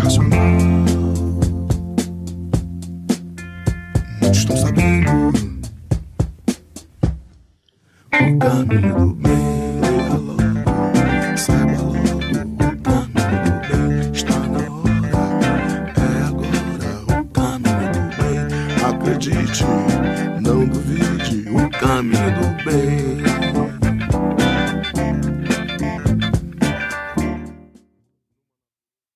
fácil não. Muitos estão sabendo o caminho do bem. Leia logo, saiba logo o caminho do bem. Está na hora, é agora o caminho do bem. Acredite, não duvide, o caminho do bem.